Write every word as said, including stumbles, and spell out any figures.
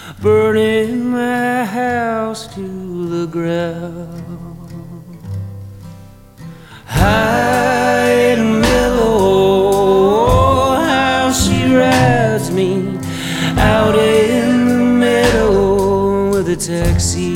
burning my house to the ground. High and mellow, how she rides me out in the meadow with a taxi